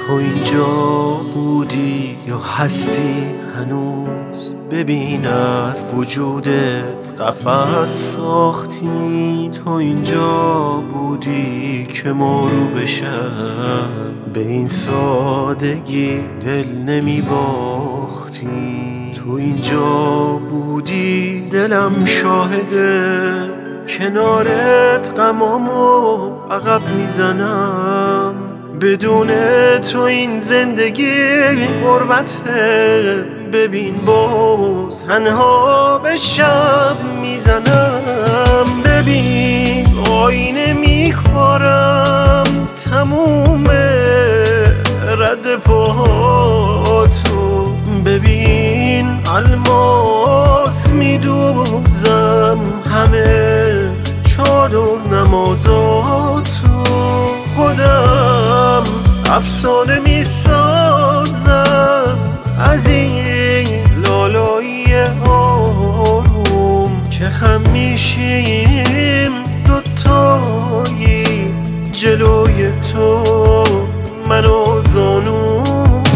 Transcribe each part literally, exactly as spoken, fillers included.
تو اینجا بودی یا هستی هنوز؟ ببین از وجودت قفس ساختی. تو اینجا بودی که ما رو بشم به این سادگی دل نمی باختی. تو اینجا بودی دلم شاهده کنارت غمامو عقب میزنم. بدون تو این زندگی غربته. ببین باز تنها به شب میزنم. ببین آینه میخورم تموم رد پاهاتو. ببین الماس میدوزم همه چادر نمازاتو. خودم افسانه میسازم از این لالایی آروم که خم میشیم دوتایی جلوی تو من و زانوم.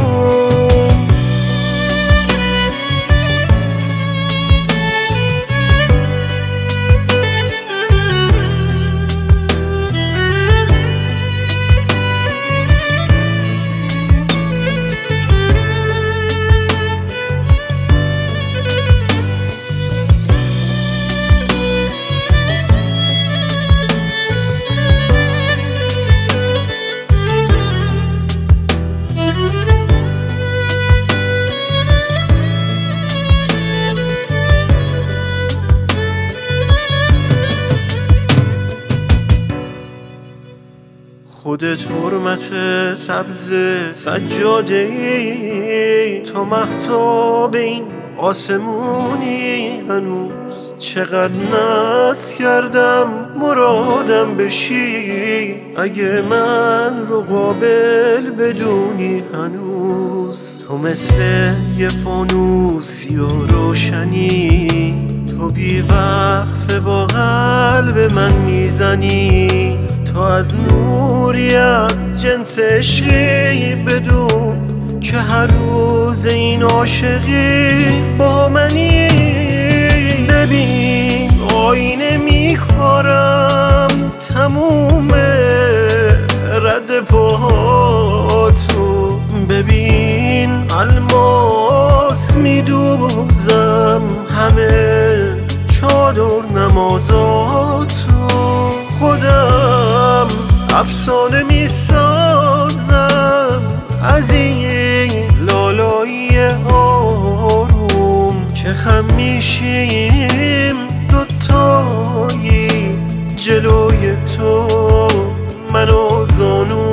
خودت حرمت سبز سجاده ای. تو مهتاب این آسمونی هنوز. چقدر ناز کردم مرادم بشی اگه من رو قابل بدونی هنوز. تو مثل یه فانوسی و روشنی. تو بی وقفه با قلب من میزنی. تو از نوری از جنس عشقی بدون که هر روز این عاشقی با منی. ببین آینه میخورم تموم رد پاهاتو. ببین الماس میدوزم همه چادر نمازاتو. خودم افسانه میسازم از این لالایی آروم که خم میشیم دوتایی جلوی تو من و زانوم.